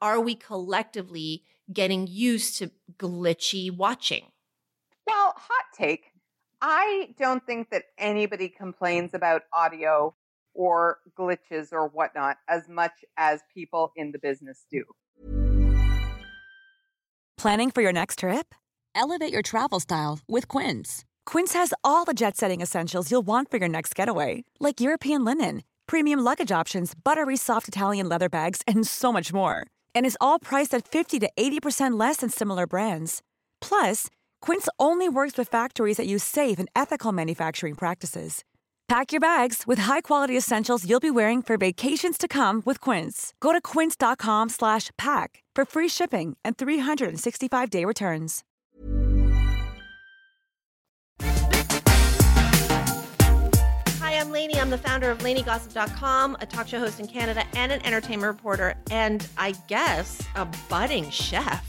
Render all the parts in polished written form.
are we collectively getting used to glitchy watching? Well, hot take. I don't think that anybody complains about audio or glitches or whatnot as much as people in the business do. Planning for your next trip? Elevate your travel style with Quince. Quince has all the jet-setting essentials you'll want for your next getaway, like European linen, premium luggage options, buttery soft Italian leather bags, and so much more. And is all priced at 50 to 80% less than similar brands. Plus, Quince only works with factories that use safe and ethical manufacturing practices. Pack your bags with high-quality essentials you'll be wearing for vacations to come with Quince. Go to quince.com/pack for free shipping and 365-day returns. Hi, I'm Lainey. I'm the founder of LaineyGossip.com, a talk show host in Canada and an entertainment reporter, and I guess a budding chef.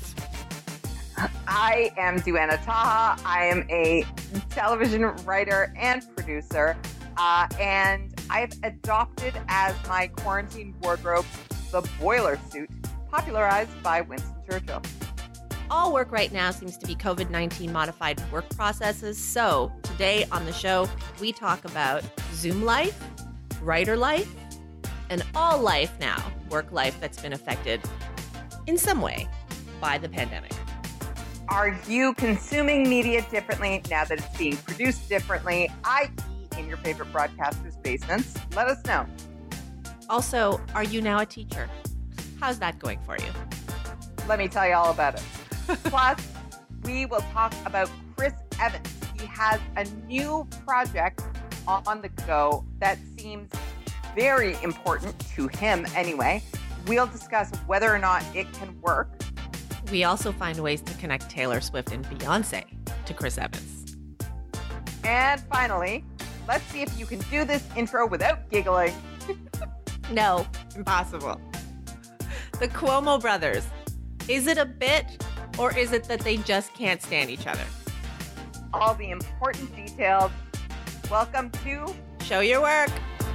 I am Duana Taha. I am a television writer and producer, and I've adopted as my quarantine wardrobe the boiler suit, popularized by Winston Churchill. All work right now seems to be COVID-19 modified work processes. So today on the show, we talk about Zoom life, writer life, and all life now, work life that's been affected in some way by the pandemic. Are you consuming media differently now that it's being produced differently, i.e. in your favorite broadcasters' basements? Let us know. Also, are you now a teacher? How's that going for you? Let me tell you all about it. Plus, we will talk about Chris Evans. He has a new project on the go that seems very important to him anyway. We'll discuss whether or not it can work. We also find ways to connect Taylor Swift and Beyonce to Chris Evans. And finally, let's see if you can do this intro without giggling. No, impossible. The Cuomo brothers. Is it a bit, or is it that they just can't stand each other? All the important details. Welcome to Show Your Work.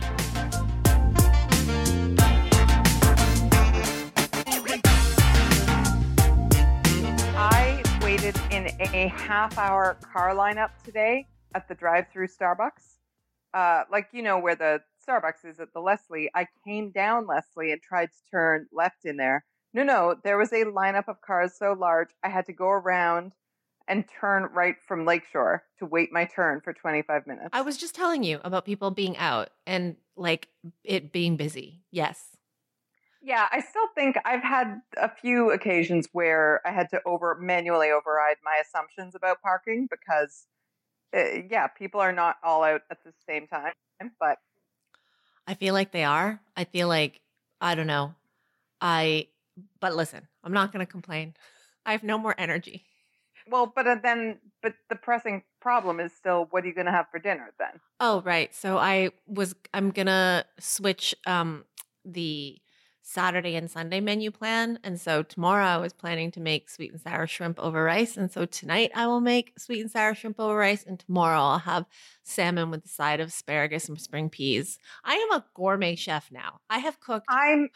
I waited in a half-hour car lineup today at the drive-through Starbucks. Where the Starbucks is at the Leslie. I came down Leslie and tried to turn left in there. No, there was a lineup of cars so large I had to go around and turn right from Lakeshore to wait my turn for 25 minutes. I was just telling you about people being out and it being busy. Yes. Yeah, I still think I've had a few occasions where I had to manually override my assumptions about parking because, people are not all out at the same time. But I feel like they are. I feel like, I don't know. But listen, I'm not going to complain. I have no more energy. Well, but the pressing problem is still, what are you going to have for dinner then? Oh, right. So I'm going to switch the Saturday and Sunday menu plan. And so tomorrow I was planning to make sweet and sour shrimp over rice. And so tonight I will make sweet and sour shrimp over rice. And tomorrow I'll have salmon with a side of asparagus and spring peas. I am a gourmet chef now. I have cooked. I'm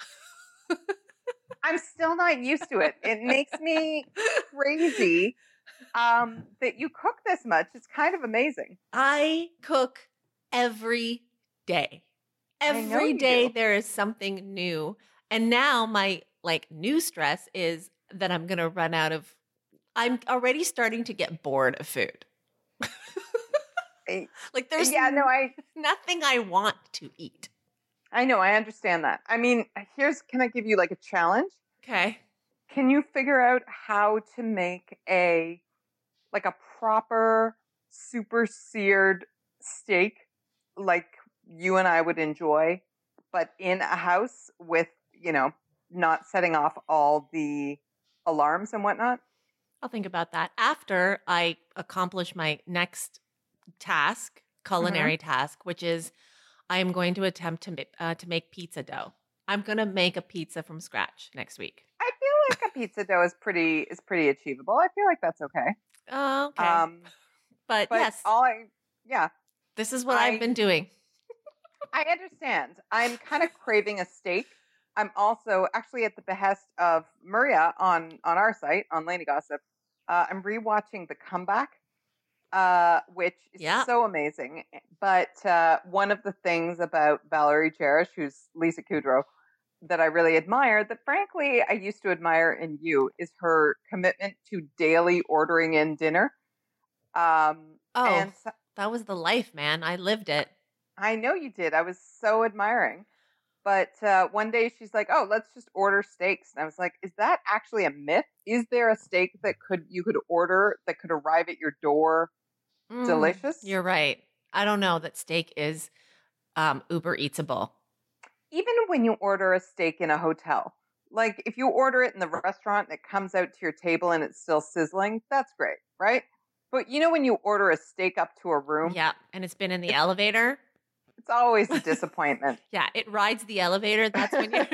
still not used to it. It makes me crazy that you cook this much. It's kind of amazing. I cook every day. Every day there is something new. And now my new stress is that I'm already starting to get bored of food. There's nothing I want to eat. I know, I understand that. I mean, can I give you a challenge? Okay. Can you figure out how to make a proper super seared steak like you and I would enjoy, but in a house with, not setting off all the alarms and whatnot? I'll think about that after I accomplish my next culinary task, which is I am going to attempt to make pizza dough. I'm going to make a pizza from scratch next week. I feel like a pizza dough is pretty achievable. I feel like that's okay. Oh, okay. But yes. This is what I've been doing. I understand. I'm kind of craving a steak. I'm also actually at the behest of Maria on our site on Lainey Gossip. I'm rewatching The Comeback, which is Yeah. so amazing. But one of the things about Valerie Cherish, who's Lisa Kudrow, that I really admire, that frankly I used to admire in you, is her commitment to daily ordering in dinner. Oh, And so, that was the life, man. I lived it. I know you did. I was so admiring. But one day she's like, "Oh, let's just order steaks." And I was like, "Is that actually a myth? Is there a steak that you could order that could arrive at your door delicious?" You're right. I don't know that steak is Uber Eatsable. Even when you order a steak in a hotel, like if you order it in the restaurant and it comes out to your table and it's still sizzling, that's great, right? But when you order a steak up to a room, Yeah, and it's been in the elevator. it's always a disappointment. Yeah, it rides the elevator. That's when you're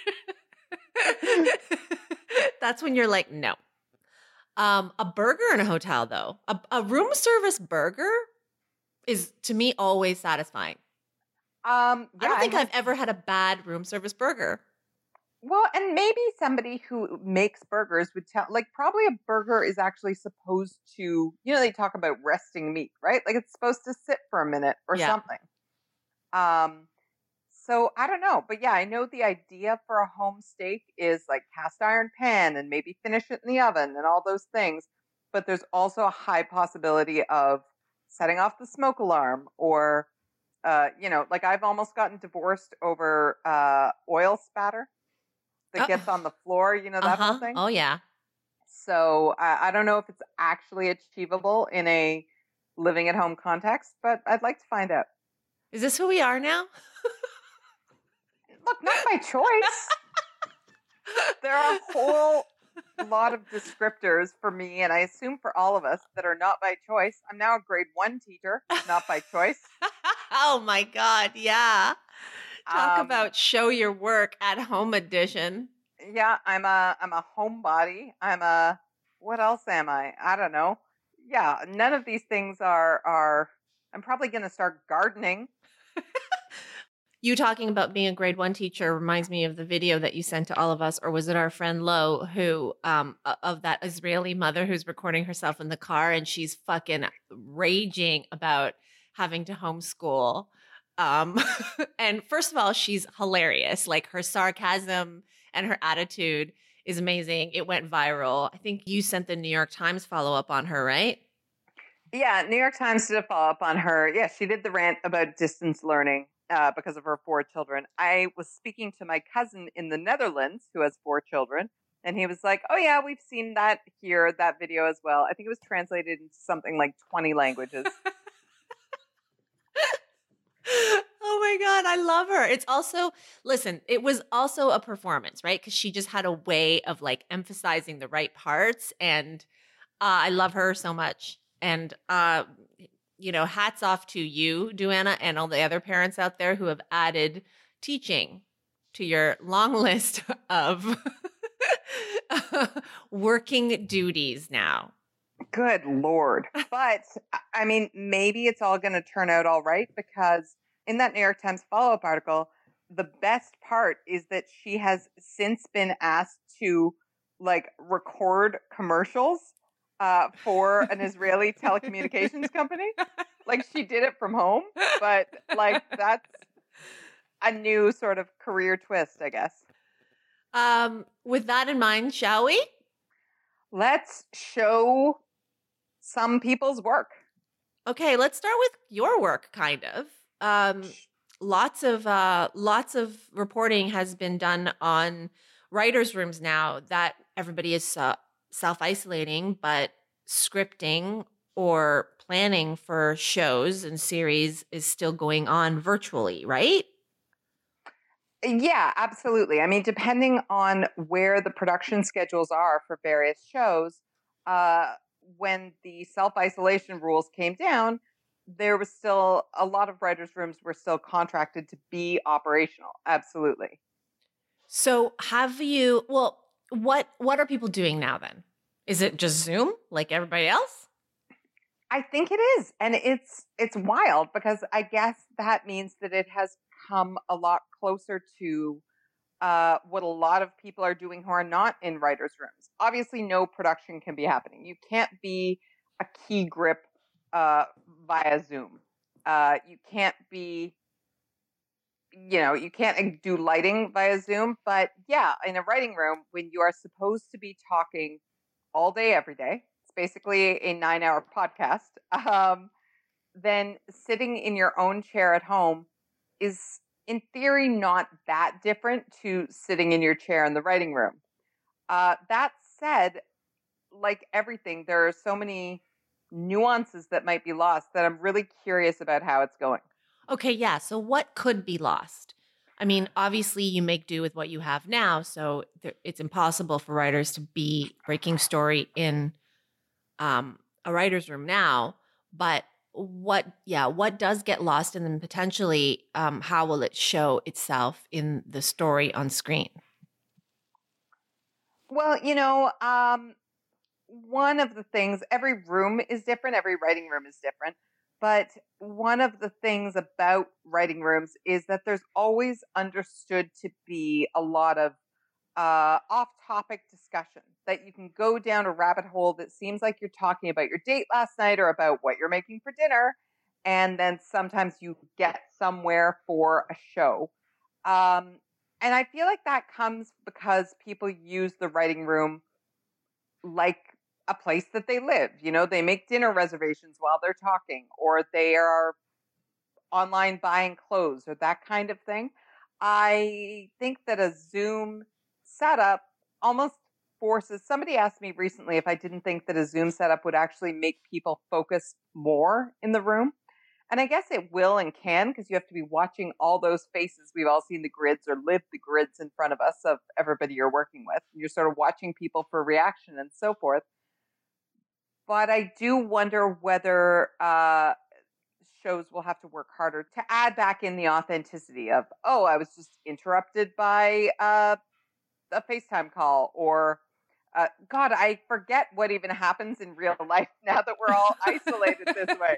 that's when you're like, no. A burger in a hotel, though. A room service burger is, to me, always satisfying. Yeah, I don't think I've ever had a bad room service burger. Well, and maybe somebody who makes burgers would tell, like, probably a burger is actually supposed to, they talk about resting meat, right? Like it's supposed to sit for a minute or Yeah. something. So I don't know, but yeah, I know the idea for a home steak is like cast iron pan and maybe finish it in the oven and all those things. But there's also a high possibility of setting off the smoke alarm or, like I've almost gotten divorced over oil spatter that gets on the floor, that whole thing. Oh, yeah. So I don't know if it's actually achievable in a living at home context, but I'd like to find out. Is this who we are now? Look, not by choice. There are a whole lot of descriptors for me, and I assume for all of us, that are not by choice. I'm now a grade 1 teacher, not by choice. Oh my God, yeah. Talk about show your work at home edition. Yeah, I'm a homebody. What else am I? I don't know. Yeah, none of these things are I'm probably going to start gardening. You talking about being a grade 1 teacher reminds me of the video that you sent to all of us, or was it our friend Lo, who of that Israeli mother who's recording herself in the car and she's fucking raging about having to homeschool. And first of all, she's hilarious. Like her sarcasm and her attitude is amazing. It went viral. I think you sent the New York Times follow-up on her, right? Yeah, New York Times did a follow-up on her. Yeah, she did the rant about distance learning. Because of her 4 children. I was speaking to my cousin in the Netherlands who has 4 children, and he was like, "Oh yeah, we've seen that here, that video as well." I think it was translated into something like 20 languages. Oh my God, I love her. It's also, listen, it was also a performance, right? Because she just had a way of like emphasizing the right parts, and I love her so much. And hats off to you, Duana, and all the other parents out there who have added teaching to your long list of working duties now. Good Lord. But, I mean, maybe it's all going to turn out all right, because in that New York Times follow-up article, the best part is that she has since been asked to, like, record commercials for an Israeli telecommunications company. Like she did it from home, but like that's a new sort of career twist, I guess. With that in mind, shall we? Let's show some people's work. Okay, let's start with your work, kind of. Lots of reporting has been done on writers' rooms now that everybody is self-isolating, but scripting or planning for shows and series is still going on virtually, right? Yeah, absolutely. I mean, depending on where the production schedules are for various shows, when the self-isolation rules came down, there was still a lot of writers' rooms were still contracted to be operational. Absolutely. So what are people doing now then? Is it just Zoom like everybody else? I think it is. And it's wild because I guess that means that it has come a lot closer to what a lot of people are doing who are not in writers' rooms. Obviously, no production can be happening. You can't be a key grip via Zoom. You can't be, you can't do lighting via Zoom. But yeah, in a writing room, when you are supposed to be talking all day, every day, it's basically a 9-hour podcast. Then sitting in your own chair at home is, in theory, not that different to sitting in your chair in the writing room. That said, like everything, there are so many nuances that might be lost that I'm really curious about how it's going. Okay, yeah. So what could be lost? I mean, obviously, you make do with what you have now, so it's impossible for writers to be breaking story in a writer's room now. But what does get lost, and then potentially, how will it show itself in the story on screen? Well, one of the things, every room is different, every writing room is different. But one of the things about writing rooms is that there's always understood to be a lot of off-topic discussion, that you can go down a rabbit hole that seems like you're talking about your date last night or about what you're making for dinner, and then sometimes you get somewhere for a show. And I feel like that comes because people use the writing room like a place that they live. They make dinner reservations while they're talking, or they are online buying clothes or that kind of thing. I think that a Zoom setup almost forces, somebody asked me recently if I didn't think that a Zoom setup would actually make people focus more in the room. And I guess it will and can, because you have to be watching all those faces. We've all seen the grids or lived the grids in front of us of everybody you're working with. You're sort of watching people for reaction and so forth. But I do wonder whether shows will have to work harder to add back in the authenticity of, I was just interrupted by a FaceTime call, or God, I forget what even happens in real life now that we're all isolated this way.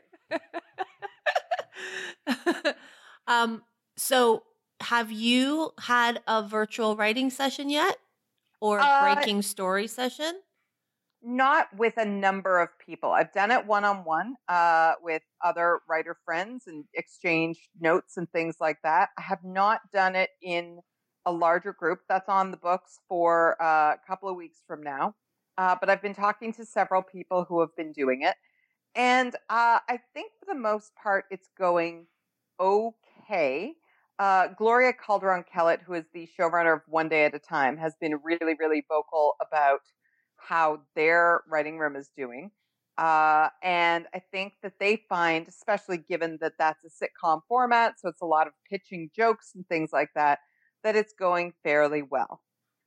So have you had a virtual writing session yet, or a breaking story session? Not with a number of people. I've done it one-on-one with other writer friends and exchanged notes and things like that. I have not done it in a larger group. That's on the books for a couple of weeks from now. But I've been talking to several people who have been doing it. And I think for the most part, it's going okay. Gloria Calderon-Kellett, who is the showrunner of One Day at a Time, has been really, really vocal about how their writing room is doing. And I think that they find, especially given that that's a sitcom format, so it's a lot of pitching jokes and things like that, that it's going fairly well.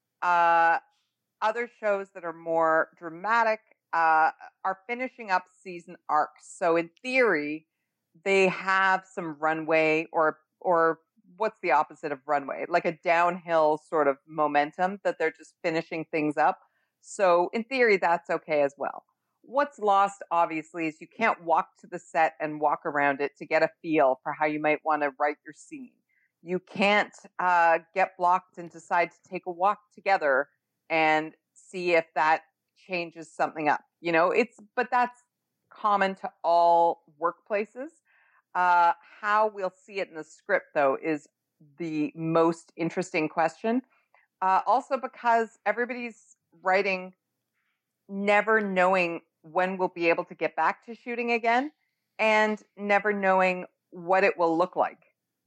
Other shows that are more dramatic are finishing up season arcs. So in theory, they have some runway, or what's the opposite of runway? Like a downhill sort of momentum, that they're just finishing things up. So in theory, that's okay as well. What's lost, obviously, is you can't walk to the set and walk around it to get a feel for how you might want to write your scene. You can't get blocked and decide to take a walk together and see if that changes something up. But that's common to all workplaces. How we'll see it in the script, though, is the most interesting question. Also because everybody's writing never knowing when we'll be able to get back to shooting again, and never knowing what it will look like.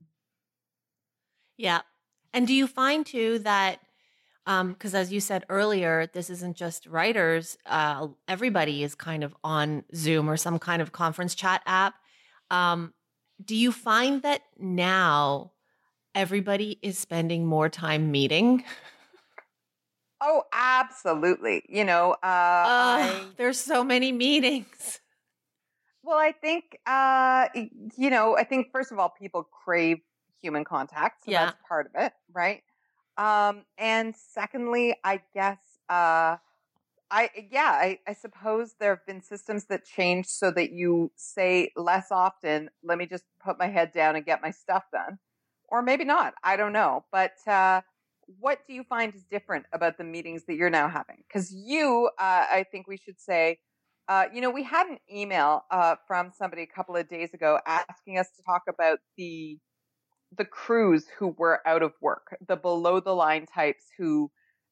Yeah. And do you find too that, because as you said earlier, this isn't just writers, everybody is kind of on Zoom or some kind of conference chat app. Do you find that now everybody is spending more time meeting? Oh, absolutely. There's so many meetings. Well, I think, I think first of all, people crave human contact. So that's part of it. Right. And secondly, I guess, I suppose there have been systems that change so that you say less often, let me just put my head down and get my stuff done. Or maybe not. I don't know. But what do you find is different about the meetings that you're now having? Because you, I think we should say, we had an email from somebody a couple of days ago asking us to talk about the crews who were out of work, the below the line types who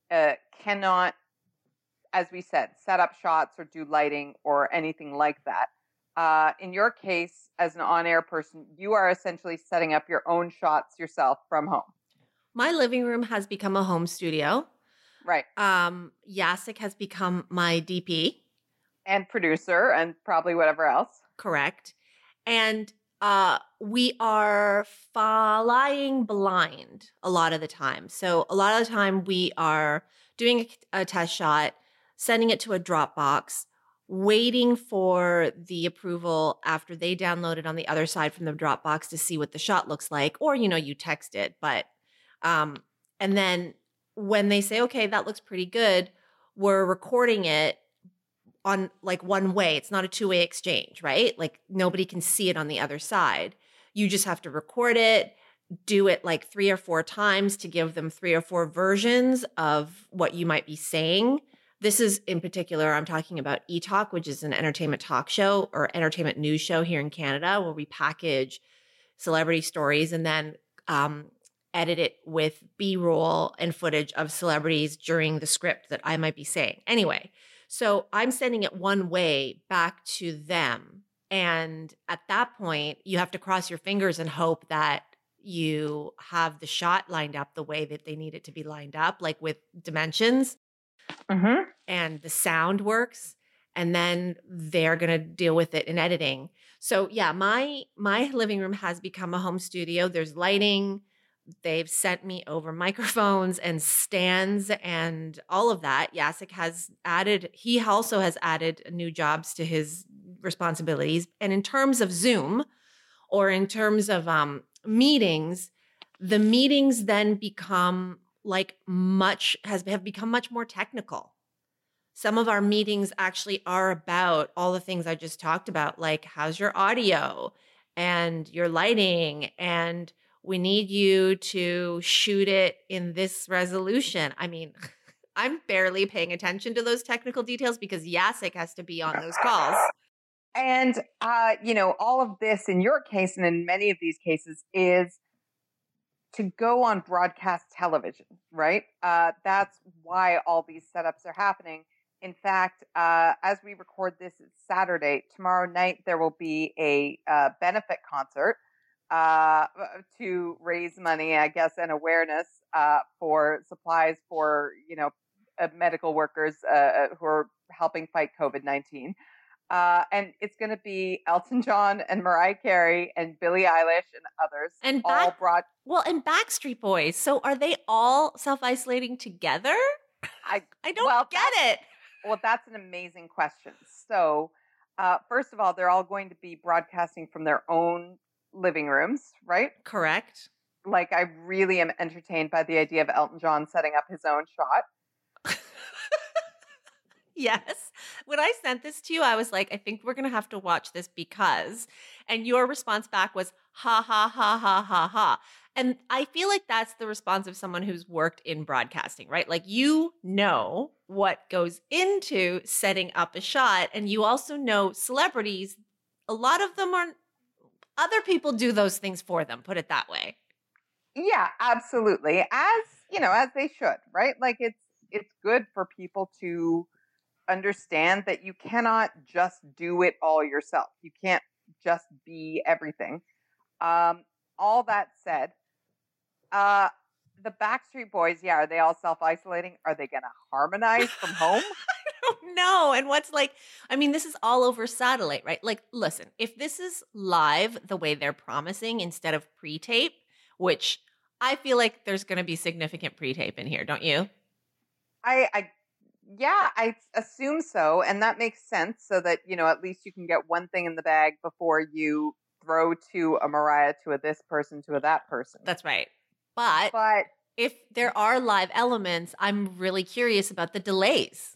cannot, as we said, set up shots or do lighting or anything like that. In your case, as an on-air person, you are essentially setting up your own shots yourself from home. My living room has become a home studio. Right. Jacek has become my DP. And producer and probably whatever else. Correct. And we are flying blind a lot of the time. So a lot of the time we are doing a test shot, sending it to a Dropbox, waiting for the approval after they download it on the other side from the Dropbox to see what the shot looks like. Or, you text it. But, and then when they say, okay, that looks pretty good, we're recording it on like one way. It's not a two-way exchange, right? Like nobody can see it on the other side. You just have to record it, do it like 3 or 4 times to give them 3 or 4 versions of what you might be saying. This is in particular, I'm talking about eTalk, which is an entertainment talk show or entertainment news show here in Canada, where we package celebrity stories and then edit it with B-roll and footage of celebrities during the script that I might be saying. Anyway, so I'm sending it one way back to them. And at that point, you have to cross your fingers and hope that you have the shot lined up the way that they need it to be lined up, like with dimensions. Mm-hmm. And the sound works, and then they're going to deal with it in editing. So yeah, my living room has become a home studio. There's lighting. They've sent me over microphones and stands and all of that. Jacek he also has added new jobs to his responsibilities. And in terms of Zoom or in terms of meetings, the meetings then become have become much more technical. Some of our meetings actually are about all the things I just talked about, like how's your audio and your lighting, and we need you to shoot it in this resolution. I mean, I'm barely paying attention to those technical details because Jacek has to be on those calls. And, all of this in your case and in many of these cases is to go on broadcast television, right? That's why all these setups are happening. In fact, as we record this, it's Saturday. Tomorrow night, there will be a benefit concert to raise money, I guess, and awareness for supplies for, medical workers who are helping fight COVID-19. And it's going to be Elton John and Mariah Carey and Billie Eilish and others. And and Backstreet Boys. So are they all self-isolating together? I don't get it. Well, that's an amazing question. So, first of all, they're all going to be broadcasting from their own living rooms, right? Correct. Like, I really am entertained by the idea of Elton John setting up his own shot. Yes. When I sent this to you, I was like, I think we're going to have to watch this because, and your response back was, ha, ha, ha, ha, ha, ha. And I feel like that's the response of someone who's worked in broadcasting, right? Like you know what goes into setting up a shot. And you also know celebrities, a lot of them other people do those things for them, put it that way. Yeah, absolutely. As they should, right? Like it's good for people to understand that you cannot just do it all yourself. You can't just be everything. All that said, the Backstreet Boys, are they all self-isolating? Are they going to harmonize from home? I don't know. And this is all over satellite, right? Like, listen, if this is live the way they're promising instead of pre-tape, which I feel like there's going to be significant pre-tape in here, don't you? I assume so. And that makes sense so that, at least you can get one thing in the bag before you throw to a Mariah, to a this person, to a that person. That's right. But if there are live elements, I'm really curious about the delays.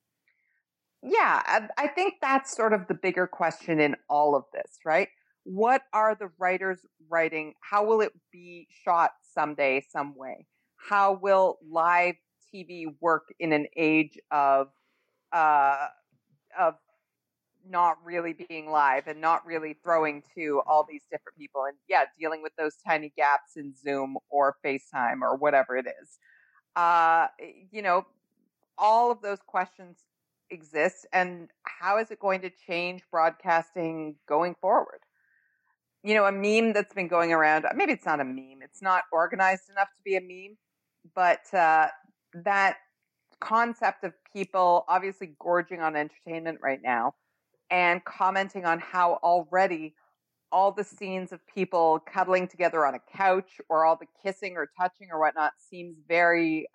Yeah, I think that's sort of the bigger question in all of this, right? What are the writers writing? How will it be shot someday, some way? how will live TV work in an age uh, of not really being live and not really throwing to all these different people, and dealing with those tiny gaps in Zoom or FaceTime or whatever it is. Uh, you know, all of those questions exist, and how is it going to change broadcasting going forward? A meme that's been going around, maybe it's not a meme, it's not organized enough to be a meme, but that concept of people obviously gorging on entertainment right now and commenting on how already all the scenes of people cuddling together on a couch or all the kissing or touching or whatnot seems very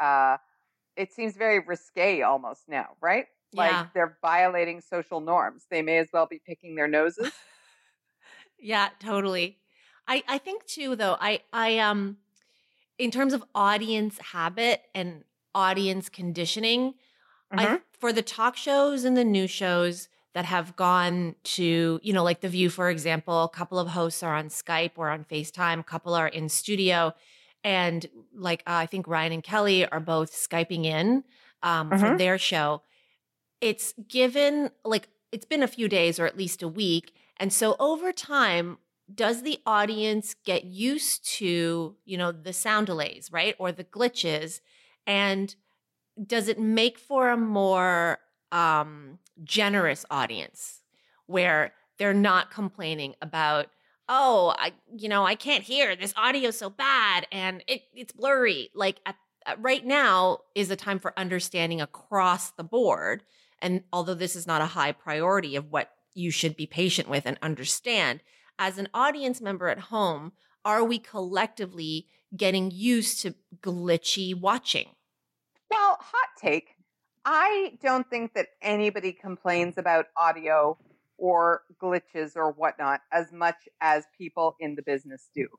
risque almost now, right? Yeah. Like they're violating social norms. They may as well be picking their noses. Yeah, totally. I think too, though, I in terms of audience habit and audience conditioning, for the talk shows and the news shows that have gone to, like The View, for example, a couple of hosts are on Skype or on FaceTime, a couple are in studio. And like, I think Ryan and Kelly are both Skyping in for their show. It's given, like, it's been a few days or at least a week. And so over time, does the audience get used to, the sound delays, right? Or the glitches? And does it make for a more generous audience where they're not complaining about, oh, I can't hear, this audio so bad and it's blurry. Like right now is a time for understanding across the board. And although this is not a high priority of what you should be patient with and understand, as an audience member at home, are we collectively getting used to glitchy watching? Well, hot take. I don't think that anybody complains about audio or glitches or whatnot as much as people in the business do.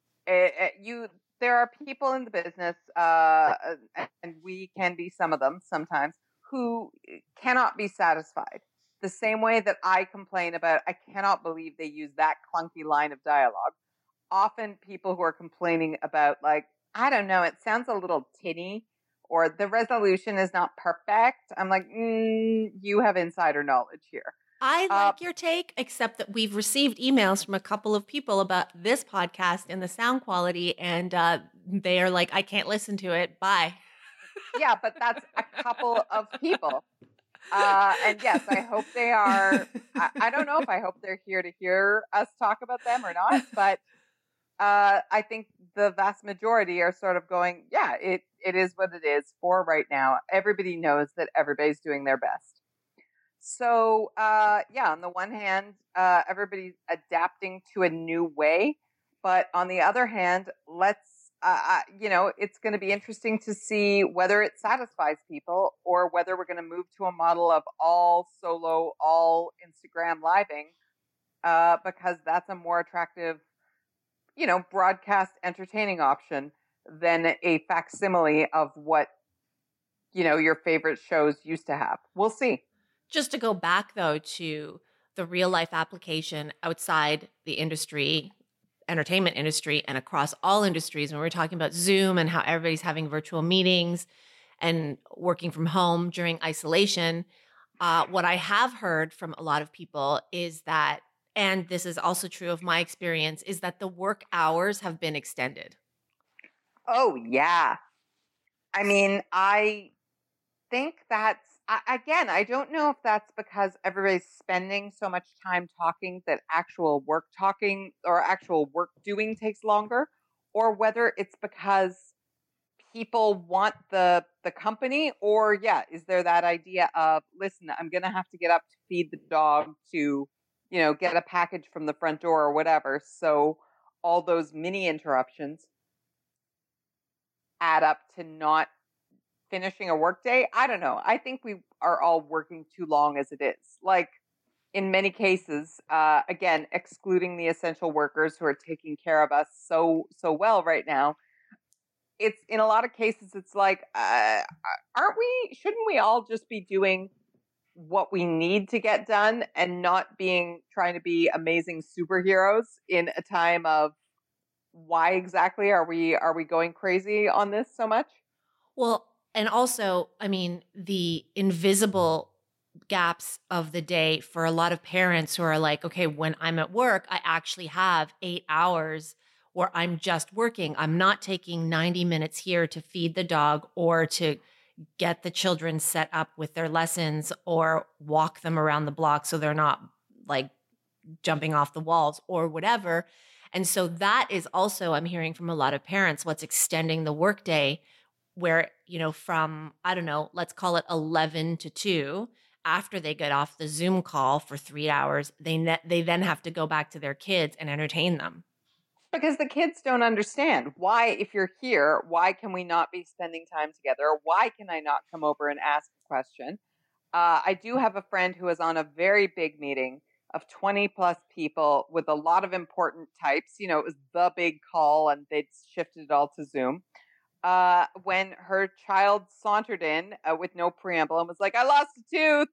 There are people in the business, and we can be some of them sometimes, who cannot be satisfied. The same way that I complain about, I cannot believe they use that clunky line of dialogue. Often people who are complaining about, like, I don't know, it sounds a little tinny, or the resolution is not perfect. I'm like, you have insider knowledge here. I like your take, except that we've received emails from a couple of people about this podcast and the sound quality, and they are like, I can't listen to it. Bye. Yeah, but that's a couple of people. And yes, I hope they are. I don't know if I hope they're here to hear us talk about them or not, but I think the vast majority are sort of going, yeah, it is what it is for right now. Everybody knows that everybody's doing their best. So, on the one hand, everybody's adapting to a new way. But on the other hand, it's going to be interesting to see whether it satisfies people or whether we're going to move to a model of all solo, all Instagram living, because that's a more attractive, broadcast entertaining option than a facsimile of what, your favorite shows used to have. We'll see. Just to go back, though, to the real life application outside the industry, entertainment industry, and across all industries, when we're talking about Zoom and how everybody's having virtual meetings and working from home during isolation, what I have heard from a lot of people is that, and this is also true of my experience, is that the work hours have been extended. Oh, yeah. I mean, I think that's, again, I don't know if that's because everybody's spending so much time talking that actual work talking or actual work doing takes longer, or whether it's because people want the company, or is there that idea of, listen, I'm going to have to get up to feed the dog, to, get a package from the front door or whatever. So all those mini interruptions add up to not finishing a workday. I don't know. I think we are all working too long as it is. Like in many cases, again, excluding the essential workers who are taking care of us so well right now. It's in a lot of cases, it's like, shouldn't we all just be doing what we need to get done and not trying to be amazing superheroes in a time of why exactly are we going crazy on this so much? Well, and also, I mean, the invisible gaps of the day for a lot of parents who are like, okay, when I'm at work, I actually have 8 hours where I'm just working. I'm not taking 90 minutes here to feed the dog or to get the children set up with their lessons or walk them around the block so they're not like jumping off the walls or whatever. And so that is also, I'm hearing from a lot of parents, what's extending the workday where, from, I don't know, let's call it 11 to 2, after they get off the Zoom call for 3 hours, they then have to go back to their kids and entertain them. Because the kids don't understand why, if you're here, why can we not be spending time together? Why can I not come over and ask a question? I do have a friend who was on a very big meeting of 20 plus people with a lot of important types. It was the big call and they'd shifted it all to Zoom. When her child sauntered in with no preamble and was like, I lost a tooth.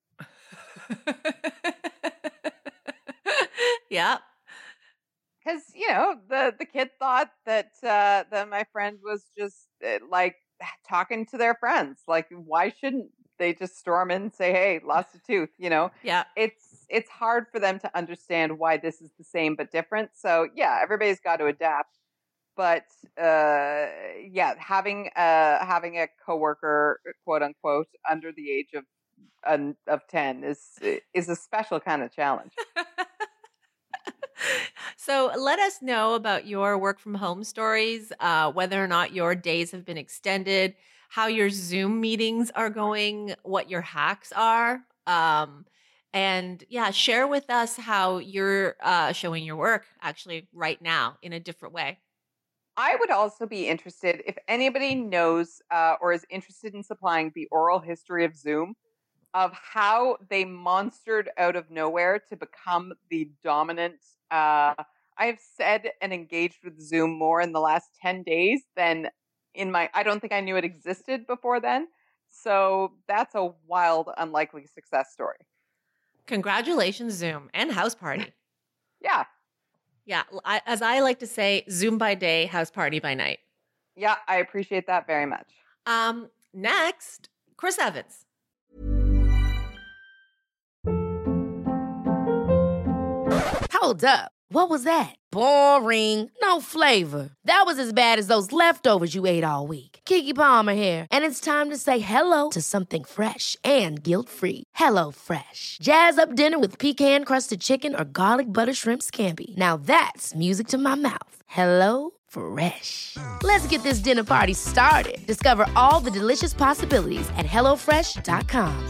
Yeah. Because, the kid thought that my friend was just like talking to their friends. Like, why shouldn't they just storm in and say, hey, lost a tooth? Yeah. It's hard for them to understand why this is the same but different. So, yeah, everybody's got to adapt. But yeah, having a coworker, quote unquote, under the age of 10 is a special kind of challenge. So let us know about your work from home stories, whether or not your days have been extended, how your Zoom meetings are going, what your hacks are. And yeah, share with us how you're showing your work actually right now in a different way. I would also be interested if anybody knows or is interested in supplying the oral history of Zoom, of how they monstered out of nowhere to become the dominant. I've said and engaged with Zoom more in the last 10 days than I don't think I knew it existed before then. So that's a wild, unlikely success story. Congratulations, Zoom and House Party. Yeah. Yeah. As I like to say, Zoom by day, House Party by night. Yeah, I appreciate that very much. Next, Chris Evans. Hold up. What was that? Boring. No flavor. That was as bad as those leftovers you ate all week. Keke Palmer here, and it's time to say hello to something fresh and guilt-free. Hello Fresh. Jazz up dinner with pecan-crusted chicken or garlic butter shrimp scampi. Now that's music to my mouth. Hello Fresh. Let's get this dinner party started. Discover all the delicious possibilities at hellofresh.com.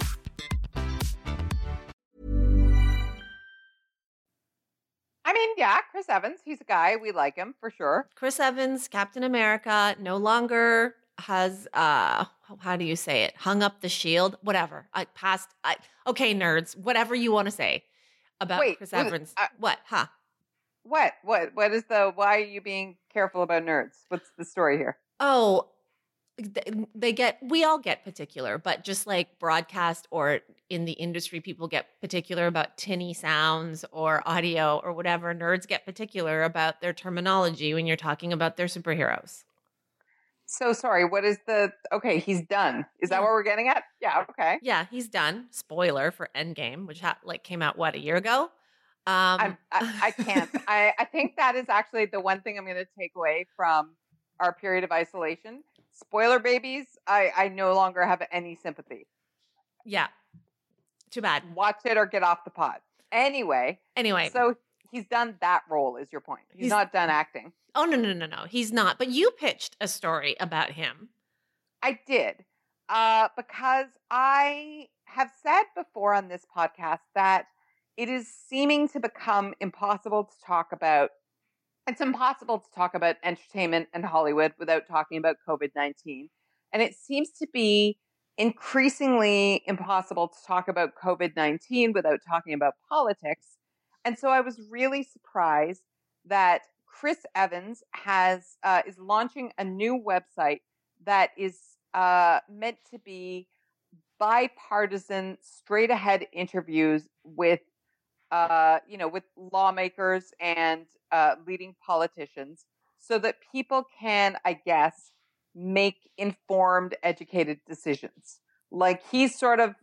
I mean, yeah, Chris Evans, he's a guy. We like him for sure. Chris Evans, Captain America, no longer has how do you say it? Hung up the shield, whatever. Okay, nerds, whatever you want to say about Chris Evans. What? Huh? What is why are you being careful about nerds? What's the story here? Oh, we all get particular, but just like broadcast or in the industry, people get particular about tinny sounds or audio or whatever. Nerds get particular about their terminology when you're talking about their superheroes. So sorry, what is okay, he's done. Is that what we're getting at? Yeah, okay. Yeah, he's done. Spoiler for Endgame, which came out, a year ago? I can't. I think that is actually the one thing I'm going to take away from our period of isolation. Spoiler babies, I no longer have any sympathy. Yeah. Too bad. Watch it or get off the pod. Anyway. So he's done that role is your point. He's not done acting. Oh, no. He's not. But you pitched a story about him. I did. Because I have said before on this podcast that it is seeming to become impossible to talk about. It's impossible to talk about entertainment and Hollywood without talking about COVID-19. And it seems to be increasingly impossible to talk about COVID-19 without talking about politics. And so I was really surprised that Chris Evans is launching a new website that is meant to be bipartisan, straight ahead interviews with with lawmakers and leading politicians. so that people can, I guess, make informed, educated decisions. Like he's sort of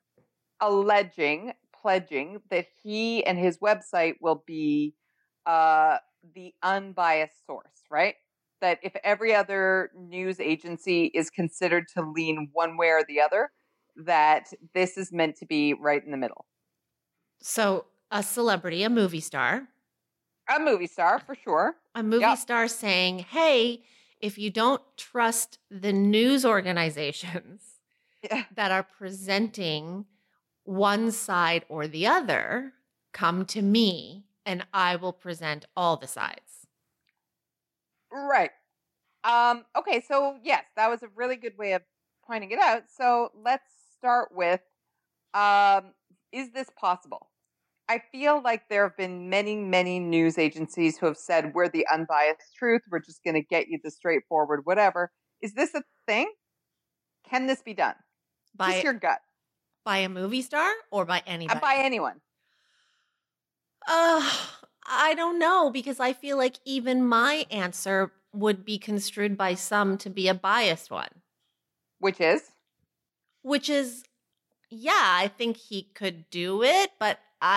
pledging that he and his website will be the unbiased source, right? That if every other news agency is considered to lean one way or the other, that this is meant to be right in the middle. So a celebrity, a movie star. A movie star, for sure. A movie star saying, hey, if you don't trust the news organizations that are presenting one side or the other, come to me and I will present all the sides. Right. Okay, so yes, that was a really good way of pointing it out. So let's start with, is this possible? I feel like there have been many, many news agencies who have said, we're the unbiased truth. We're just going to get you the straightforward whatever. Is this a thing? Can this be done? Just your gut. By a movie star or by anybody? By anyone. I don't know, because I feel like even my answer would be construed by some to be a biased one. Which is? Yeah, I think he could do it, but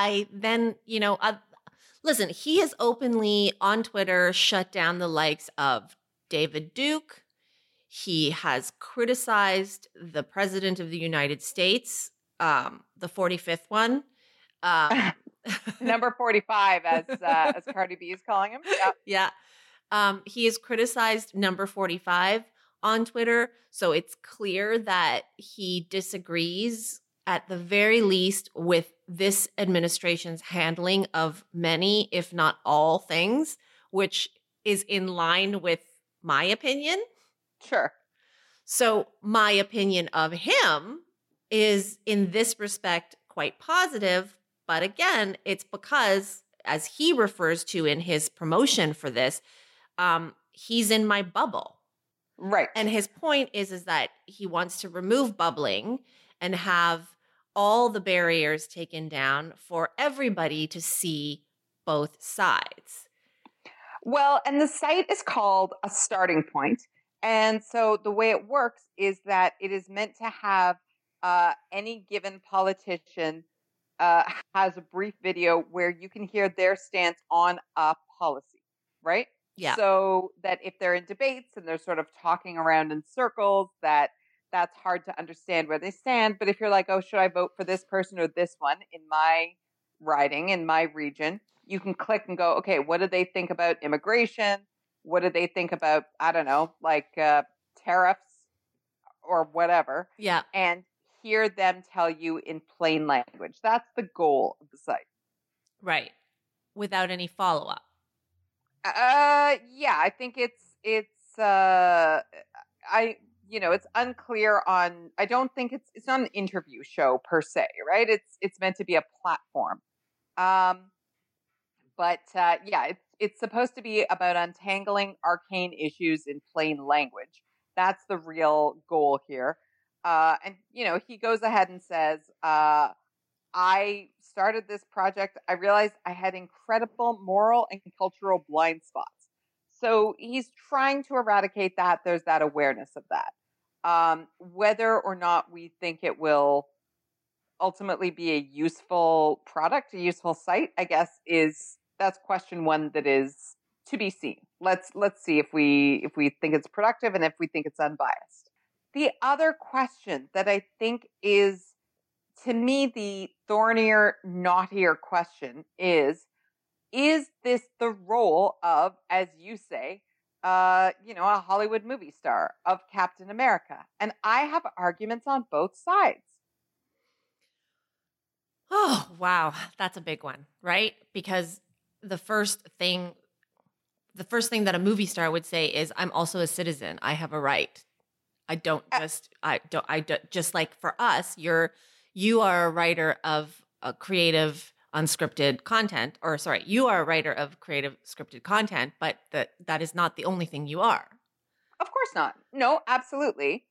listen, he has openly on Twitter shut down the likes of David Duke. He has criticized the president of the United States, the 45th one. Number 45, as Cardi B is calling him. Yeah. He has criticized number 45 on Twitter. So it's clear that he disagrees, at the very least, with this administration's handling of many, if not all, things, which is in line with my opinion. Sure. So my opinion of him is, in this respect, quite positive. But again, it's because, as he refers to in his promotion for this, he's in my bubble. Right. And his point is that he wants to remove bubbling and have all the barriers taken down for everybody to see both sides. Well, and the site is called A Starting Point. And so the way it works is that it is meant to have any given politician has a brief video where you can hear their stance on a policy, right? Yeah. So that if they're in debates and they're sort of talking around in circles, that's hard to understand where they stand. But if you're like, oh, should I vote for this person or this one in my riding, in my region, you can click and go, okay, what do they think about immigration? What do they think about, I don't know, like tariffs or whatever? Yeah. And hear them tell you in plain language. That's the goal of the site. Right. Without any follow-up. Yeah, I think it's unclear on, I don't think it's not an interview show per se, right? It's meant to be a platform. But it's supposed to be about untangling arcane issues in plain language. That's the real goal here. And he goes ahead and says, I started this project. I realized I had incredible moral and cultural blind spots. So he's trying to eradicate that. There's that awareness of that. Whether or not we think it will ultimately be a useful product, a useful site, I guess that's question one that is to be seen. Let's see if we think it's productive and if we think it's unbiased. The other question that I think is, to me, the thornier, knottier question is this the role of, as you say, a Hollywood movie star, of Captain America? And I have arguments on both sides. Oh, wow. That's a big one, right? Because the first thing that a movie star would say is, I'm also a citizen. I have a right. Just like for us, you are a writer of a creative unscripted content, you are a writer of creative scripted content, but that is not the only thing you are. Of course not. No, absolutely.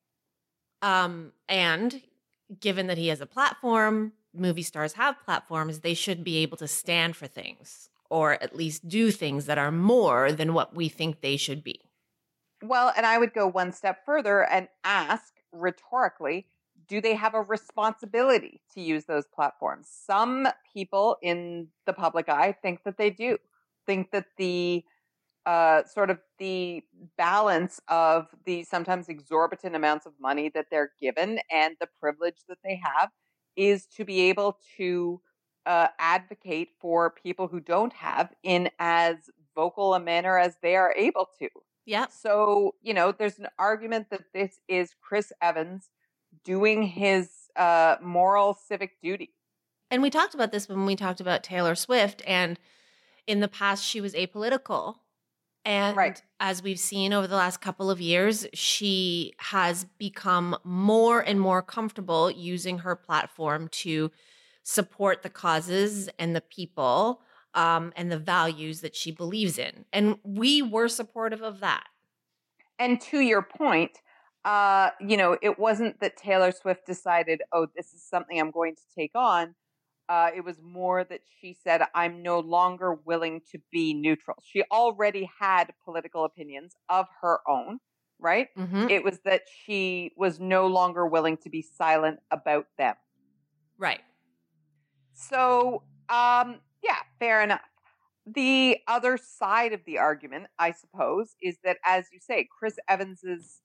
And given that he has a platform, movie stars have platforms, they should be able to stand for things, or at least do things that are more than what we think they should be. Well, and I would go one step further and ask rhetorically, do they have a responsibility to use those platforms? Some people in the public eye think that they do, think that the sort of the balance of the sometimes exorbitant amounts of money that they're given and the privilege that they have is to be able to advocate for people who don't have in as vocal a manner as they are able to. Yeah. So, there's an argument that this is Chris Evans doing his moral civic duty. And we talked about this when we talked about Taylor Swift, and in the past she was apolitical. And Right. as we've seen over the last couple of years, she has become more and more comfortable using her platform to support the causes and the people and the values that she believes in. And we were supportive of that. And to your point, it wasn't that Taylor Swift decided, oh, this is something I'm going to take on. It was more that she said, I'm no longer willing to be neutral. She already had political opinions of her own, right? Mm-hmm. It was that she was no longer willing to be silent about them. Right. So, fair enough. The other side of the argument, I suppose, is that, as you say, Chris Evans's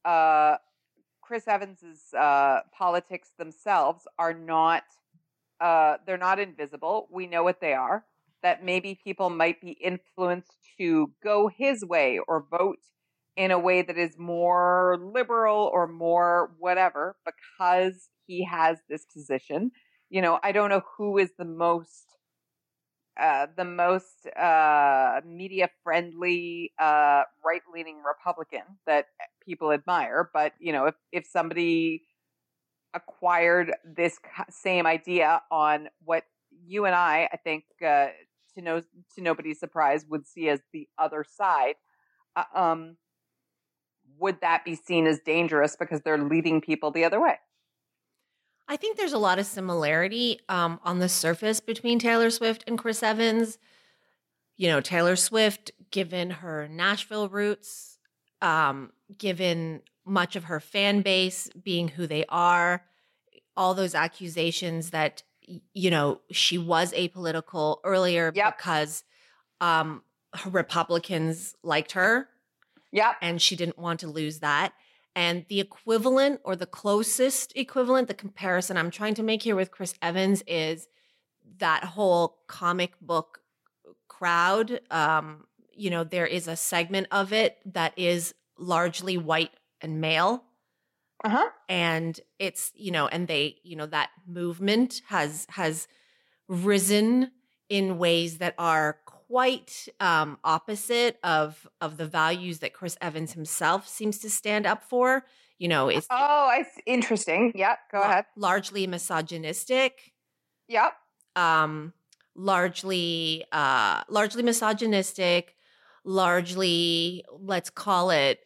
politics themselves are not. They're not invisible. We know what they are. That maybe people might be influenced to go his way or vote in a way that is more liberal or more whatever because he has this position. I don't know who is the most media friendly right leaning Republican that people admire, but if somebody acquired this same idea on what you and I think, to nobody's surprise, would see as the other side, would that be seen as dangerous because they're leading people the other way? I think there's a lot of similarity on the surface between Taylor Swift and Chris Evans. Taylor Swift, given her Nashville roots, given much of her fan base being who they are, all those accusations that, she was apolitical earlier because Republicans liked her. Yeah. And she didn't want to lose that. And the equivalent or the closest equivalent, the comparison I'm trying to make here with Chris Evans is that whole comic book crowd. There is a segment of it that is largely white and male. Uh-huh. And it's, and they, that movement has risen in ways that are quite opposite of the values that Chris Evans himself seems to stand up for. It's interesting. Yeah, go ahead. Largely misogynistic. Yep. Largely misogynistic. Largely, let's call it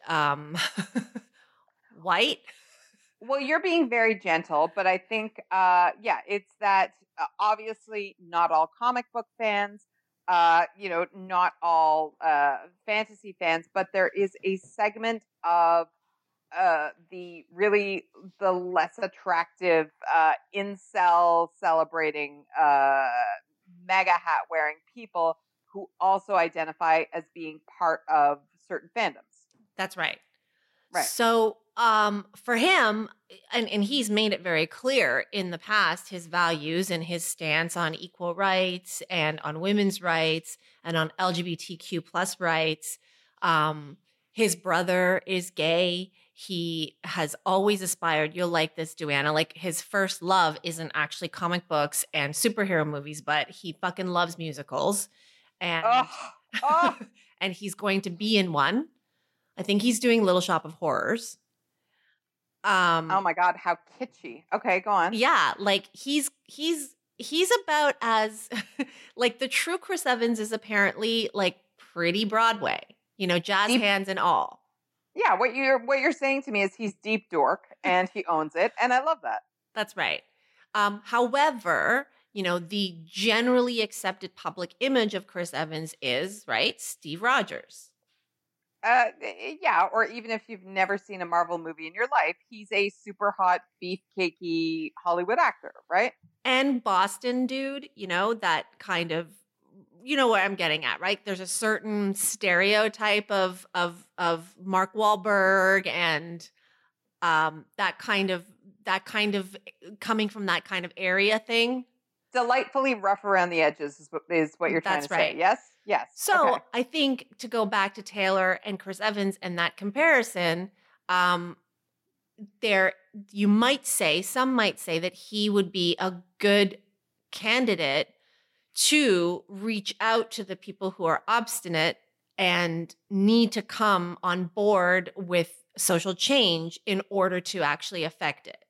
white. Well, you're being very gentle, but I think, it's that obviously not all comic book fans, not all fantasy fans, but there is a segment of the less attractive incel celebrating mega hat wearing people who also identify as being part of certain fandoms. That's right. Right. So for him, and he's made it very clear in the past, his values and his stance on equal rights and on women's rights and on LGBTQ plus rights. His brother is gay. He has always aspired. You'll like this, Duana. Like his first love isn't actually comic books and superhero movies, but he fucking loves musicals. And, and he's going to be in one. I think he's doing Little Shop of Horrors. Oh my God, how kitschy. Okay, go on. Yeah, like he's about as like the true Chris Evans is apparently like pretty Broadway, jazz hands and all. Yeah, what you're saying to me is he's deep dork and he owns it, and I love that. That's right. However, the generally accepted public image of Chris Evans is, right, Steve Rogers. Yeah, or even if you've never seen a Marvel movie in your life, he's a super hot, beefcakey Hollywood actor, right? And Boston dude, that kind of, what I'm getting at, right? There's a certain stereotype of Mark Wahlberg and that kind of coming from that kind of area thing. Delightfully rough around the edges is what you're trying to say. Yes? Yes. So okay. I think to go back to Taylor and Chris Evans and that comparison, some might say that he would be a good candidate to reach out to the people who are obstinate and need to come on board with social change in order to actually affect it.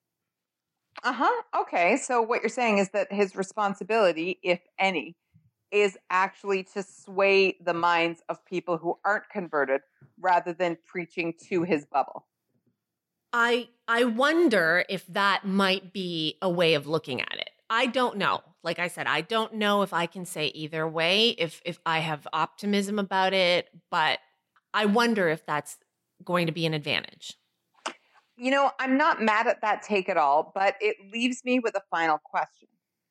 Okay. So what you're saying is that his responsibility, if any, is actually to sway the minds of people who aren't converted rather than preaching to his bubble. I wonder if that might be a way of looking at it. I don't know. Like I said, I don't know if I can say either way, if I have optimism about it, but I wonder if that's going to be an advantage. I'm not mad at that take at all, but it leaves me with a final question.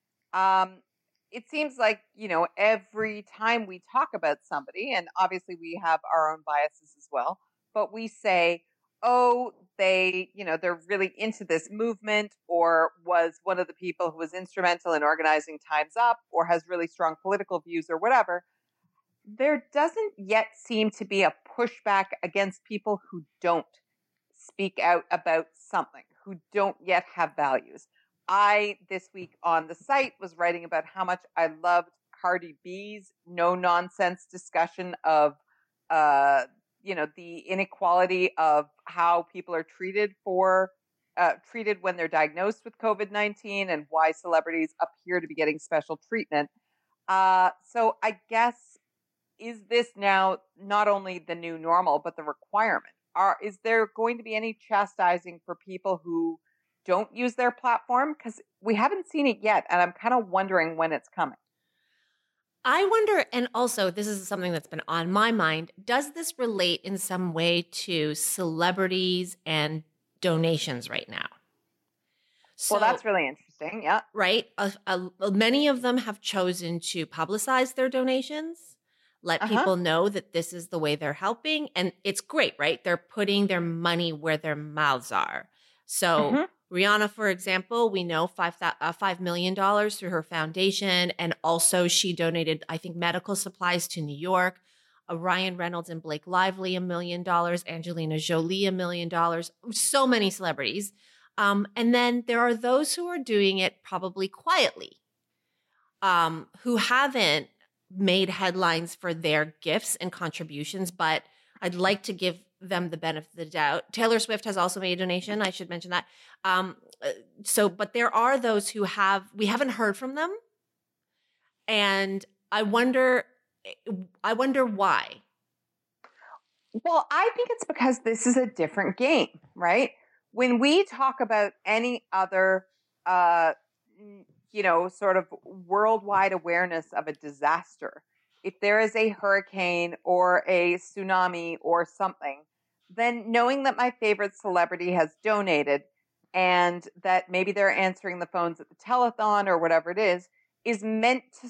It seems like, every time we talk about somebody, and obviously we have our own biases as well, but we say, oh, they're really into this movement, or was one of the people who was instrumental in organizing Time's Up, or has really strong political views or whatever. There doesn't yet seem to be a pushback against people who don't speak out about something, who don't yet have values. I, this week on the site, was writing about how much I loved Cardi B's no-nonsense discussion of, the inequality of how people are treated when they're diagnosed with COVID-19 and why celebrities appear to be getting special treatment. So I guess, is this now not only the new normal, but the requirement? Is there going to be any chastising for people who don't use their platform? Because we haven't seen it yet, and I'm kind of wondering when it's coming. I wonder, and also this is something that's been on my mind, does this relate in some way to celebrities and donations right now? So, well, that's really interesting, yeah. Right? Many of them have chosen to publicize their donations, let people know that this is the way they're helping, and it's great, right? They're putting their money where their mouths are. So Rihanna, for example, we know $5 million through her foundation. And also she donated, I think, medical supplies to New York. Ryan Reynolds and Blake Lively, $1 million. Angelina Jolie, $1 million. So many celebrities. And then there are those who are doing it probably quietly, who haven't made headlines for their gifts and contributions, but I'd like to give them the benefit of the doubt. Taylor Swift has also made a donation. I should mention that. But there are those who we haven't heard from them. And I wonder why. Well, I think it's because this is a different game, right? When we talk about any other, sort of worldwide awareness of a disaster, if there is a hurricane or a tsunami or something, then knowing that my favorite celebrity has donated and that maybe they're answering the phones at the telethon or whatever it is meant to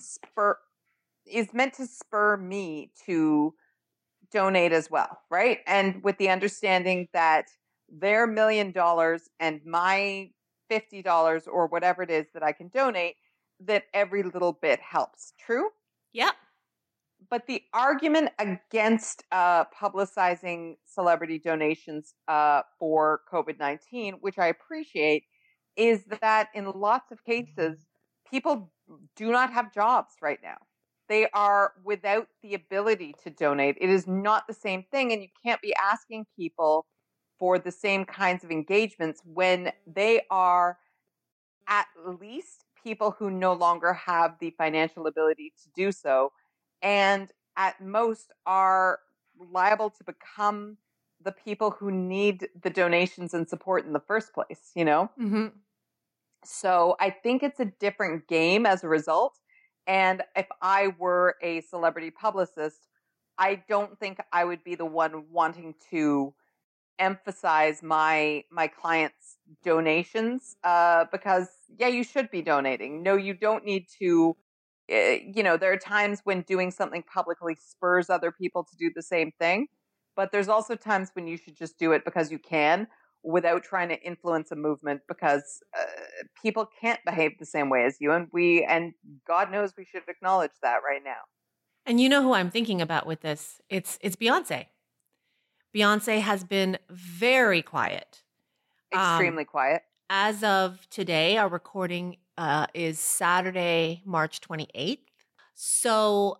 spur me to donate as well, right? And with the understanding that their $1 million and my $50 or whatever it is that I can donate, that every little bit helps. True? Yep. But the argument against publicizing celebrity donations for COVID-19, which I appreciate, is that in lots of cases, people do not have jobs right now. They are without the ability to donate. It is not the same thing, and you can't be asking people for the same kinds of engagements when they are at least people who no longer have the financial ability to do so, and at most are liable to become the people who need the donations and support in the first place, Mm-hmm. So I think it's a different game as a result. And if I were a celebrity publicist, I don't think I would be the one wanting to emphasize my clients' donations because yeah, you should be donating. No, you don't need to. There are times when doing something publicly spurs other people to do the same thing, but there's also times when you should just do it because you can, without trying to influence a movement. Because people can't behave the same way as you, and God knows we should acknowledge that right now. And you know who I'm thinking about with this? It's Beyonce. Beyonce has been very quiet. Extremely quiet. As of today, our recording is Saturday, March 28th. So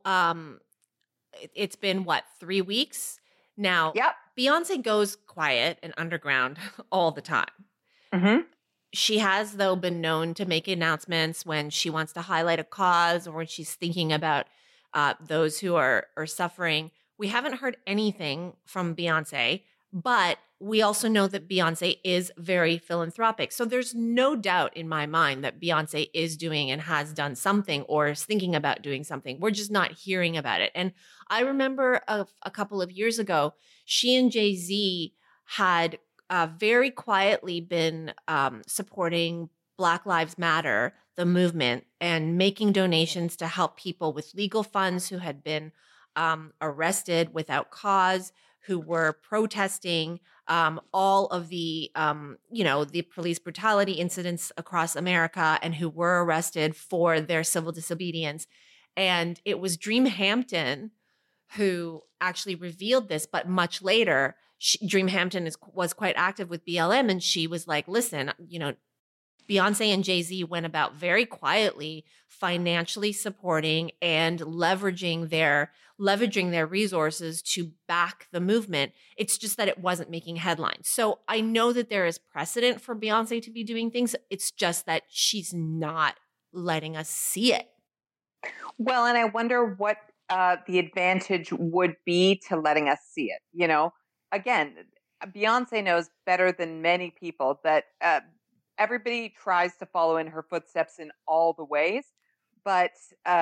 it's been, 3 weeks? Now, Yep. Beyonce goes quiet and underground all the time. Mm-hmm. She has, though, been known to make announcements when she wants to highlight a cause or when she's thinking about those who are suffering. We haven't heard anything from Beyonce, but we also know that Beyonce is very philanthropic. So there's no doubt in my mind that Beyonce is doing and has done something or is thinking about doing something. We're just not hearing about it. And I remember a couple of years ago, she and Jay-Z had very quietly been supporting Black Lives Matter, the movement, and making donations to help people with legal funds who had been arrested without cause, who were protesting all of the, the police brutality incidents across America, and who were arrested for their civil disobedience. And it was Dream Hampton who actually revealed this, but much later, Dream Hampton was quite active with BLM, and she was like, listen, Beyonce and Jay-Z went about very quietly financially supporting and leveraging their resources to back the movement. It's just that it wasn't making headlines. So I know that there is precedent for Beyonce to be doing things. It's just that she's not letting us see it. Well, and I wonder what the advantage would be to letting us see it. Again, Beyonce knows better than many people that everybody tries to follow in her footsteps in all the ways, but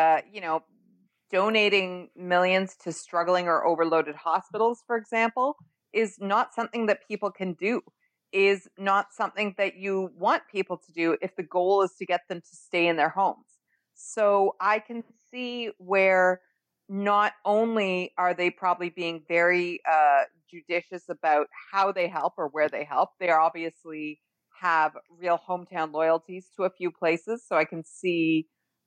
donating millions to struggling or overloaded hospitals, for example, is not something that people can do, is not something that you want people to do if the goal is to get them to stay in their homes. So I can see where not only are they probably being very judicious about how they help or where they help, they are obviously have real hometown loyalties to a few places. So I can see,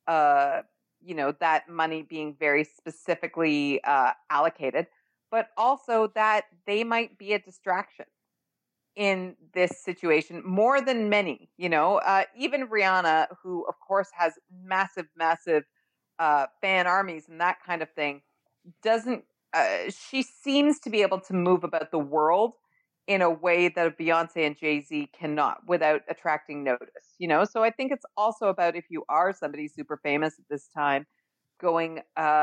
that money being very specifically allocated, but also that they might be a distraction in this situation more than many, even Rihanna, who of course has massive fan armies and that kind of thing, she seems to be able to move about the world in a way that Beyonce and Jay-Z cannot without attracting notice, So I think it's also about, if you are somebody super famous at this time, going,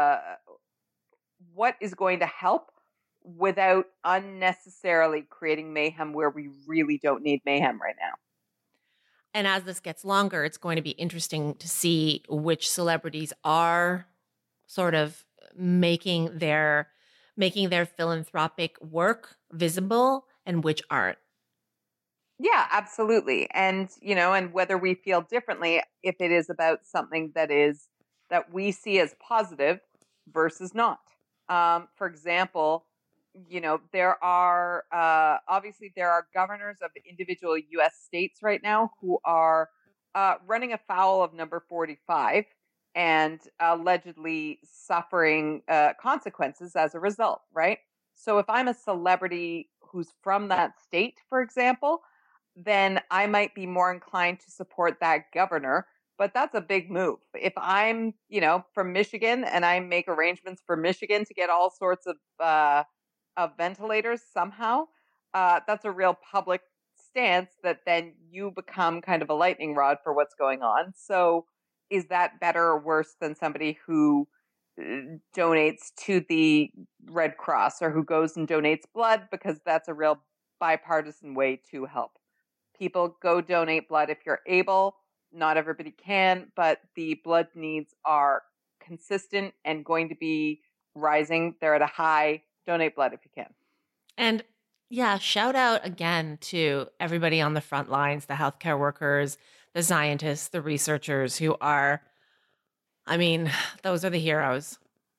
what is going to help without unnecessarily creating mayhem where we really don't need mayhem right now. And as this gets longer, it's going to be interesting to see which celebrities are sort of making their philanthropic work visible and which aren't. Yeah, absolutely. And, and whether we feel differently if it is about something that we see as positive versus not. For example, there are obviously there are governors of individual U.S. states right now who are running afoul of number 45 and allegedly suffering consequences as a result, right? So if I'm a celebrity who's from that state, for example, then I might be more inclined to support that governor. But that's a big move. If I'm, from Michigan and I make arrangements for Michigan to get all sorts of ventilators somehow, that's a real public stance that then you become kind of a lightning rod for what's going on. So is that better or worse than somebody who donates to the Red Cross or who goes and donates blood? Because that's a real bipartisan way to help people. Go donate blood if you're able. Not everybody can, but the blood needs are consistent and going to be rising. They're at a high. Donate blood if you can. And yeah, shout out again to everybody on the front lines, the healthcare workers, the scientists, the researchers who are, I mean, those are the heroes.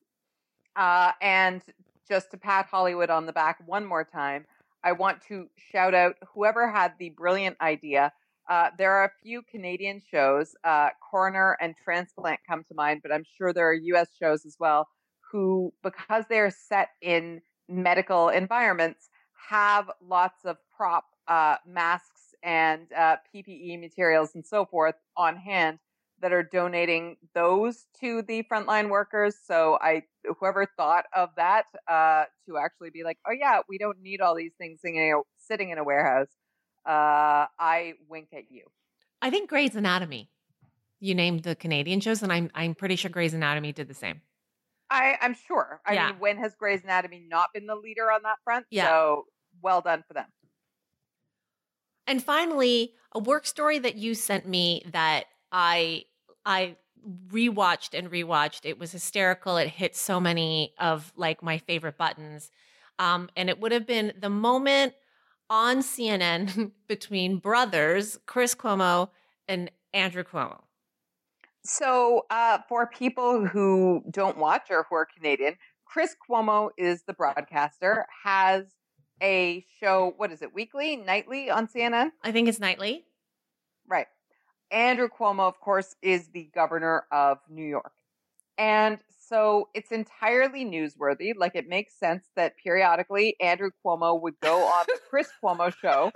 And just to pat Hollywood on the back one more time, I want to shout out whoever had the brilliant idea. There are a few Canadian shows, Coroner and Transplant come to mind, but I'm sure there are US shows as well, who, because they're set in medical environments, have lots of prop masks and PPE materials and so forth on hand that are donating those to the frontline workers. So whoever thought of that to actually be like, oh yeah, we don't need all these things sitting in a warehouse. I wink at you. I think Grey's Anatomy. You named the Canadian shows, and I'm pretty sure Grey's Anatomy did the same. I'm sure. I Yeah. mean, when has Grey's Anatomy not been the leader on that front? Yeah. So well done for them. And finally, a work story that you sent me that I rewatched and rewatched. It was hysterical. It hit so many of like my favorite buttons. And it would have been the moment on CNN between brothers, Chris Cuomo and Andrew Cuomo. So for people who don't watch or who are Canadian, Chris Cuomo is the broadcaster, has a show, what is it, weekly, nightly on CNN? I think it's nightly. Right. Andrew Cuomo, of course, is the governor of New York. And so it's entirely newsworthy. Like, it makes sense that periodically Andrew Cuomo would go on the Chris Cuomo show.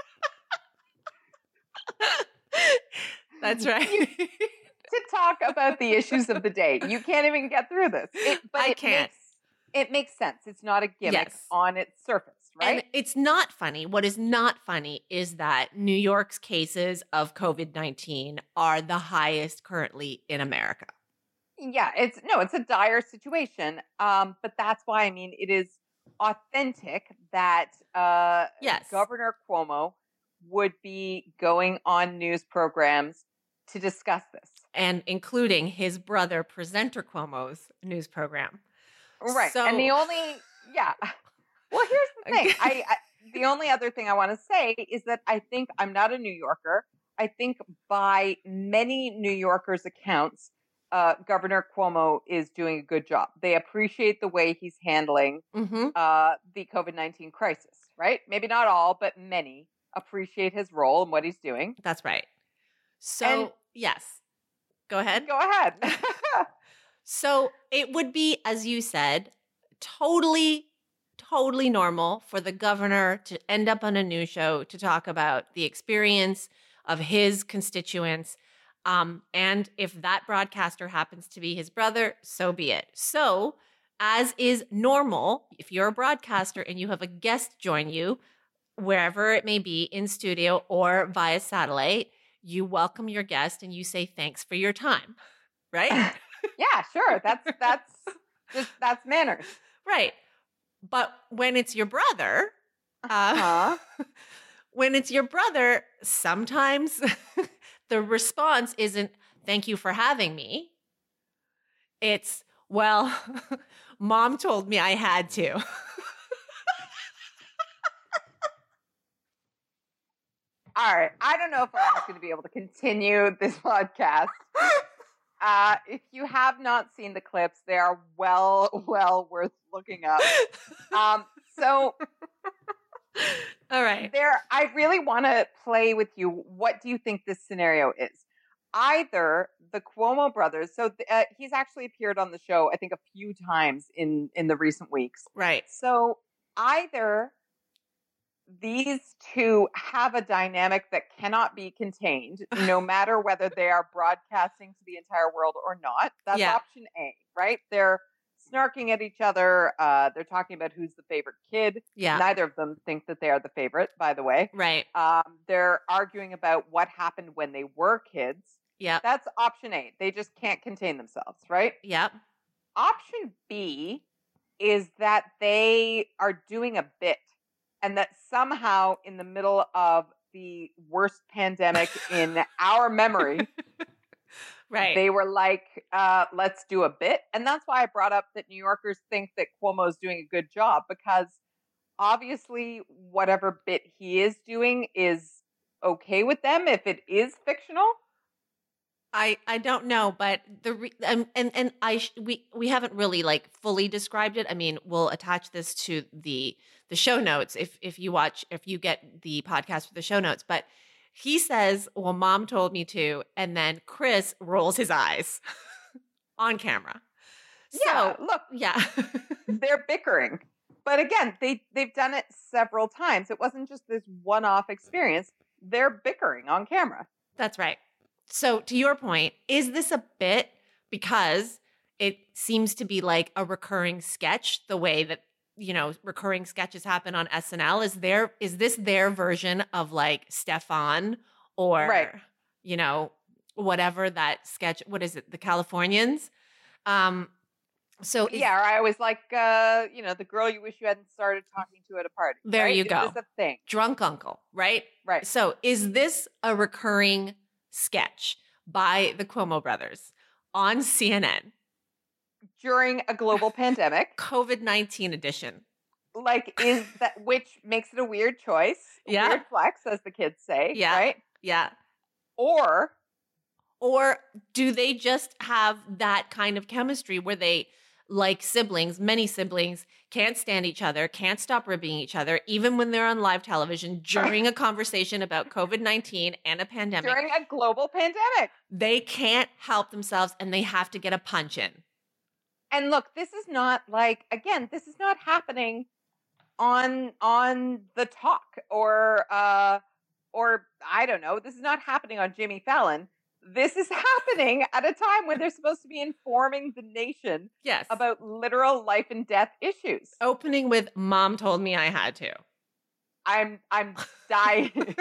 That's right. To talk about the issues of the day. You can't even get through this. I can't. It makes sense. It's not a gimmick Yes. on its surface, right? And it's not funny. What is not funny is that New York's cases of COVID-19 are the highest currently in America. Yeah, it's a dire situation. But that's why, I mean, it is authentic that Yes. Governor Cuomo would be going on news programs to discuss this. And including his brother, presenter Cuomo's news program. Right. So- And yeah. Well, here's the thing. I the only other thing I want to say is that I think, I'm not a New Yorker. I think by many New Yorkers' accounts, Governor Cuomo is doing a good job. They appreciate the way he's handling Mhm. the COVID-19 crisis, right? Maybe not all, but many appreciate his role and what he's doing. That's right. So, And- yes. Go ahead. Go ahead. So it would be, as you said, totally normal for the governor to end up on a news show to talk about the experience of his constituents. And if that broadcaster happens to be his brother, so be it. So, as is normal, if you're a broadcaster and you have a guest join you, wherever it may be, in studio or via satellite, you welcome your guest and you say thanks for your time, right? Yeah, sure. That's manners. Right. But when it's your brother, when it's your brother, sometimes the response isn't thank you for having me. It's, well, mom told me I had to. All right. I don't know if I'm going to be able to continue this podcast. If you have not seen the clips, they are well worth looking up. So All right. I really want to play with you. What do you think this scenario is? Either the Cuomo brothers, so he's actually appeared on the show, I think, a few times in the recent weeks. Right. So either these two have a dynamic that cannot be contained, no matter whether they are broadcasting to the entire world or not. That's Yeah. option A, right? They're snarking at each other. They're talking about who's the favorite kid. Yeah. Neither of them think that they are the favorite, by the way. Right. They're arguing about what happened when they were kids. Yep. That's option A. They just can't contain themselves, right? Yep. Option B is that they are doing a bit and that somehow in the middle of the worst pandemic in our memory. Right. They were like, let's do a bit. And that's why I brought up that New Yorkers think that Cuomo's doing a good job, because obviously whatever bit he is doing is okay with them if it is fictional. I don't know, but we haven't really like fully described it. I mean, we'll attach this to the show notes if you get the podcast with the show notes. But he says, "Well, Mom told me to," and then Chris rolls his eyes on camera. Yeah, So, look, yeah, they're bickering, but again, they've done it several times. It wasn't just this one-off experience. They're bickering on camera. that's right. So to your point, is this a bit because it seems to be like a recurring sketch, the way that, recurring sketches happen on SNL? Is this their version of like Stefan or, Right. Whatever that sketch, what is it? The Californians. So Or I was like, the girl you wish you hadn't started talking to at a party. There right? you go. Is this a thing? Drunk uncle, right? Right. So is this a recurring sketch by the Cuomo brothers on CNN? During a global pandemic. COVID-19 edition. Like, is that, which makes it a weird choice. Yeah. Weird flex, as the kids say. Yeah. Right? Yeah. Or do they just have that kind of chemistry where they, like siblings, many siblings, can't stand each other, can't stop ribbing each other, even when they're on live television during a conversation about COVID-19 and a pandemic? during a global pandemic. They can't help themselves and they have to get a punch in. And look, this is not like, again, this is not happening on the talk or I don't know, this is not happening on Jimmy Fallon. This is happening at a time when they're supposed to be informing the nation Yes. about literal life and death issues. Opening with "Mom told me I had to." I'm dying.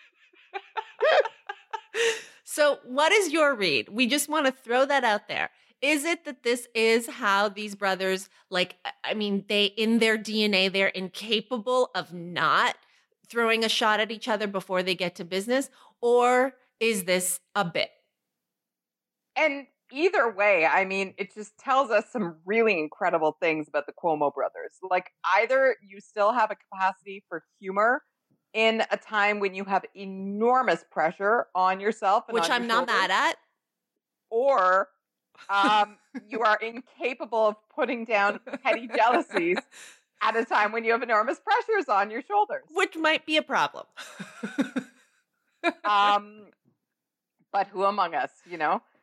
So what is your read? We just want to throw that out there. Is it that this is how these brothers, they, in their DNA, they're incapable of not throwing a shot at each other before they get to business? Or is this a bit? And either way, I mean, it just tells us some really incredible things about the Cuomo brothers. Like, either you still have a capacity for humor in a time when you have enormous pressure on yourself, and Which on I'm your not shoulders, mad at. or you are incapable of putting down petty jealousies at a time when you have enormous pressures on your shoulders. Which might be a problem. But who among us, we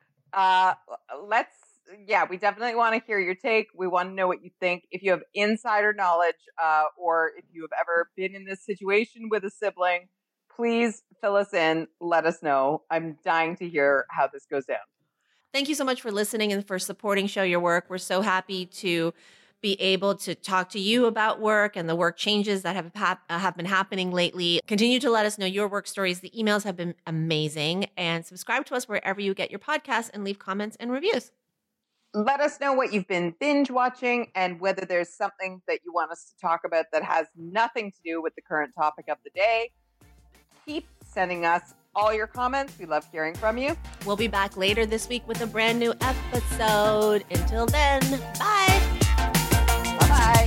definitely want to hear your take. We want to know what you think. If you have insider knowledge, or if you have ever been in this situation with a sibling, please fill us in. Let us know. I'm dying to hear how this goes down. Thank you so much for listening and for supporting Show Your Work. We're so happy to be able to talk to you about work and the work changes that have been happening lately. Continue to let us know your work stories. The emails have been amazing. And subscribe to us wherever you get your podcasts and leave comments and reviews. Let us know what you've been binge watching and whether there's something that you want us to talk about that has nothing to do with the current topic of the day. Keep sending us all your comments. We love hearing from you. We'll be back later this week with a brand new episode. Until then, bye. Bye-bye.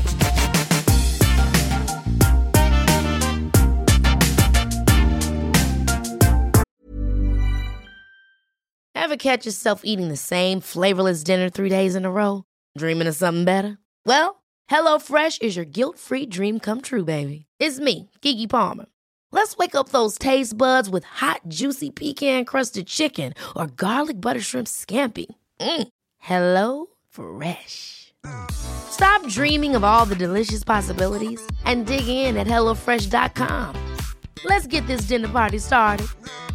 Ever catch yourself eating the same flavorless dinner 3 days in a row? Dreaming of something better? Well, HelloFresh is your guilt-free dream come true, baby. It's me, Keke Palmer. Let's wake up those taste buds with hot, juicy pecan-crusted chicken or garlic butter shrimp scampi. Hello Fresh. Stop dreaming of all the delicious possibilities and dig in at HelloFresh.com. Let's get this dinner party started.